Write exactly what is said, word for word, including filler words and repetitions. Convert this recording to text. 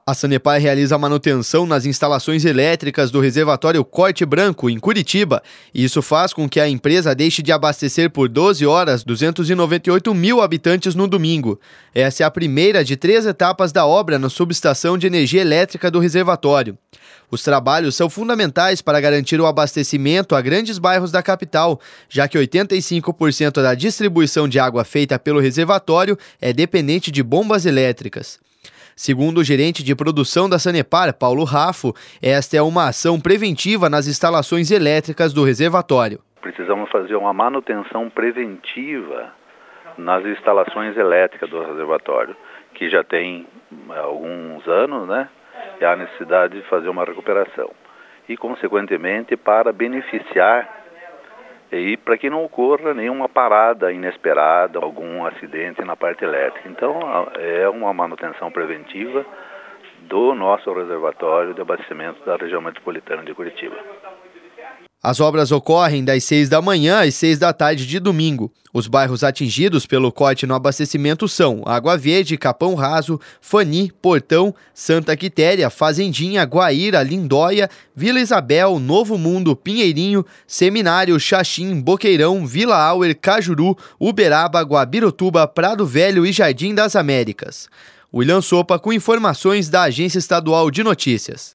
A Sanepar realiza a manutenção nas instalações elétricas do reservatório Corte Branco, em Curitiba, e isso faz com que a empresa deixe de abastecer por doze horas duzentos e noventa e oito mil habitantes no domingo. Essa é a primeira de três etapas da obra na subestação de energia elétrica do reservatório. Os trabalhos são fundamentais para garantir o abastecimento a grandes bairros da capital, já que oitenta e cinco por cento da distribuição de água feita pelo reservatório é dependente de bombas elétricas. Segundo o gerente de produção da Sanepar, Paulo Raffo, esta é uma ação preventiva nas instalações elétricas do reservatório. Precisamos fazer uma manutenção preventiva nas instalações elétricas do reservatório, que já tem alguns anos, né? E há necessidade de fazer uma recuperação. E, consequentemente, para beneficiar e para que não ocorra nenhuma parada inesperada, algum acidente na parte elétrica. Então, é uma manutenção preventiva do nosso reservatório de abastecimento da região metropolitana de Curitiba. As obras ocorrem das seis da manhã às seis da tarde de domingo. Os bairros atingidos pelo corte no abastecimento são Água Verde, Capão Raso, Fani, Portão, Santa Quitéria, Fazendinha, Guaíra, Lindóia, Vila Isabel, Novo Mundo, Pinheirinho, Seminário, Xaxim, Boqueirão, Vila Auer, Cajuru, Uberaba, Guabirotuba, Prado Velho e Jardim das Américas. William Sopa com informações da Agência Estadual de Notícias.